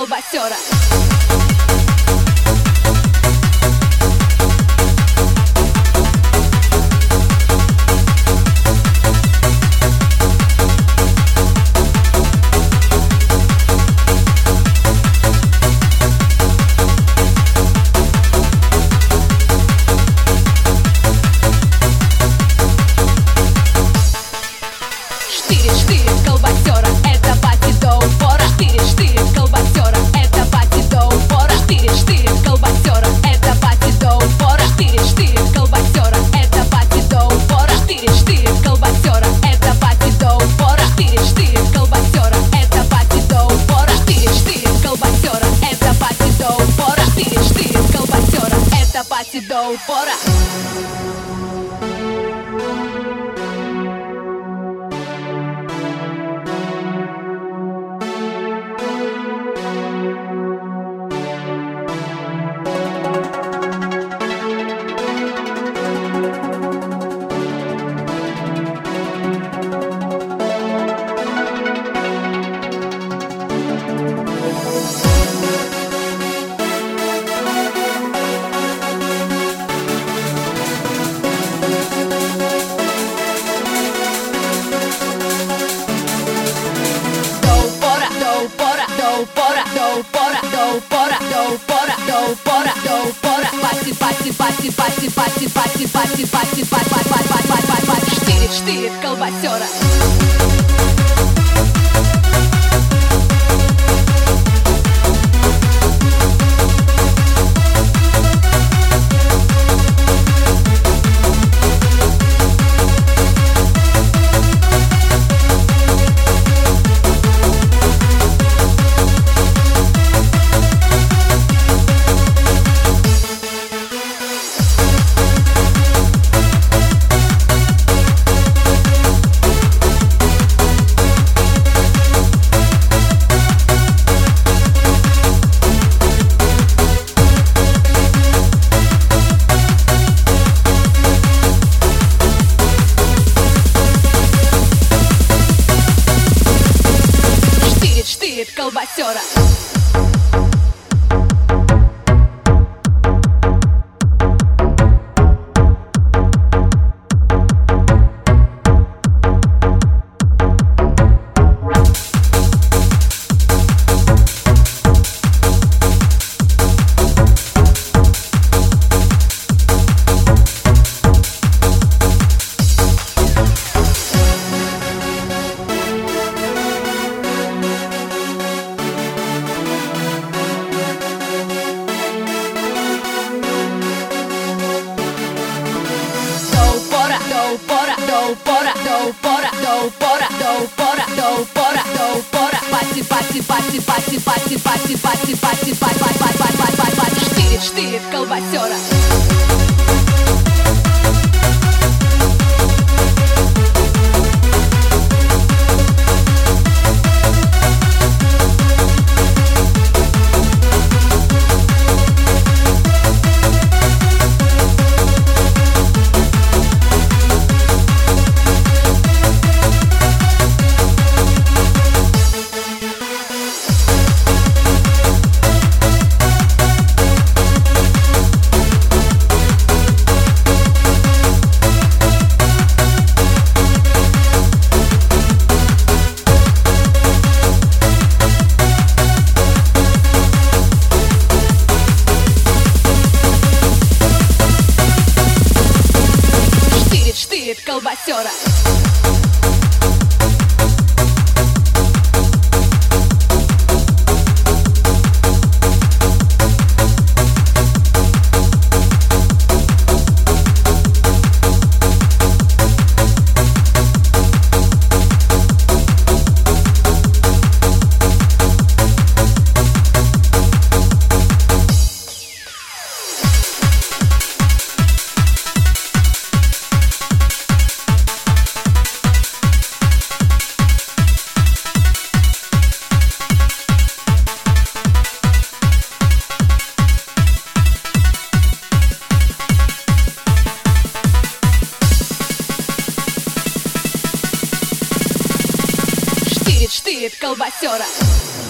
колбасера. Штырь, колбасера, это пати до упора. Штырь, колбасера, это пати до упора. Штырь, колбасера, это пати до упора. Штырь, колбасера, это пати до упора. Штырь, колбасера, это пати до упора. Штырь, колбасера, это пати до упора. Штырь, колбасера, это пати до упора. Штырь, колбасера, это пати до упора. Штырь, колбасера. Штырь, колбасера. Штырь, колбасера. Штырь, колбасера. Штырь, колбасера.